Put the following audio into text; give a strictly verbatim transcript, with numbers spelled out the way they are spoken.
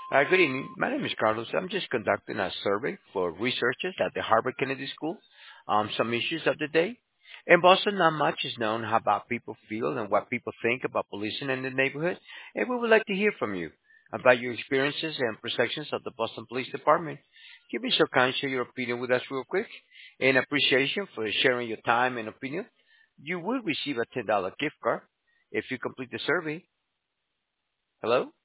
Uh, good evening. My name is Carlos. I'm just conducting a survey for researchers at the Harvard Kennedy School. Um, some issues of the day. In Boston, not much is known about people feel and what people think about policing in the neighborhood, and we would like to hear from you about your experiences and perceptions of the Boston Police Department. Give me so kind, share your opinion with us real quick. In appreciation for sharing your time and opinion, you will receive a ten dollars gift card if you complete the survey. Hello?